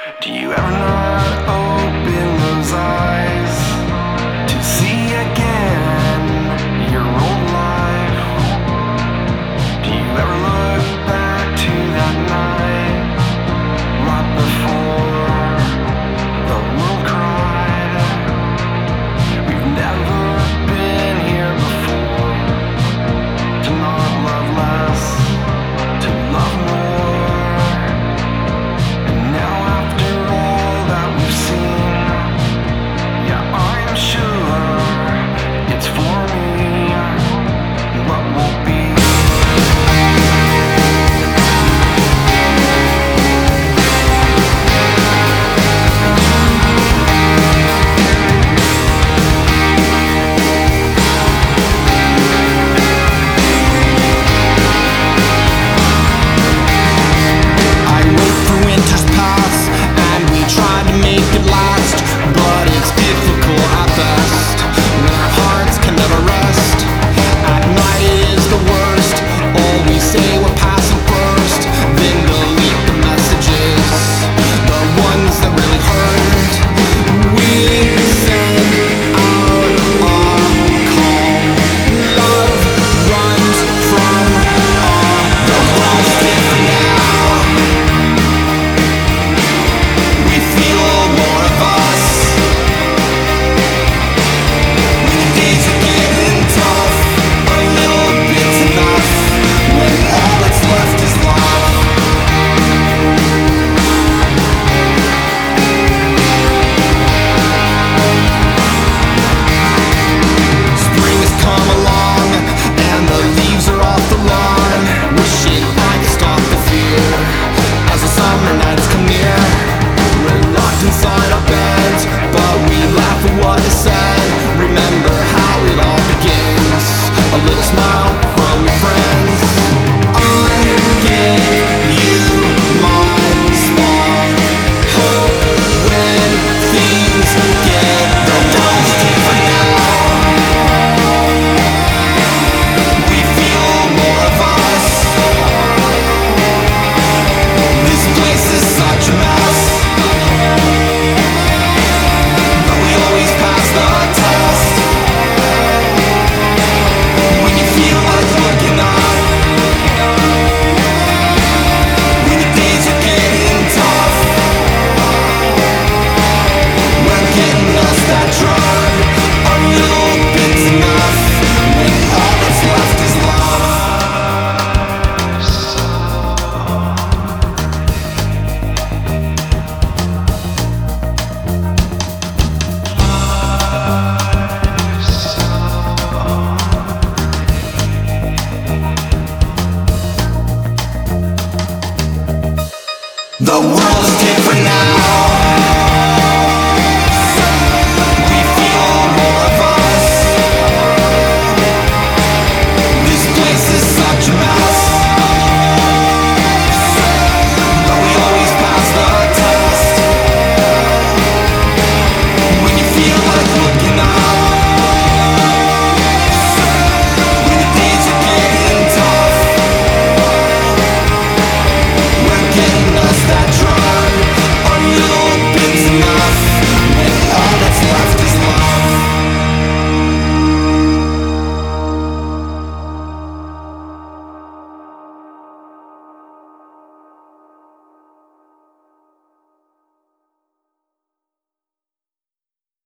Do you ever not open those eyes to see again your old life? Do you ever look back to that night right before the world cried? We've never been here before. To not love less, to love more. And now after all that we've seen, yeah, I'm sure it's for me what will be. I wait for winter's pass, and we try to make it last, but it's difficult at best when our hearts can never rest. At night it is the worst. All we say we're passing first, then delete the messages, the ones that really hurt. We send out a call. Love runs from all. The world's different now. We feel more of us. When the days are getting tough, a little bit's enough. When all that's left is love. Spring has come along, and the leaves are off the lawn. Wishing I could stop the fear as the summer nights come near. We're locked inside our beds, but we laugh at what is said. Remember how it all begins. A little smile from your friends. I give you my spark. Hope when things get the world's different now. We feel more of us. This place is such a mess, but we always pass the test. When you feel like looking up, when the days are getting tough, we're getting us that drug. A little bit's enough when all that's left is love. The world is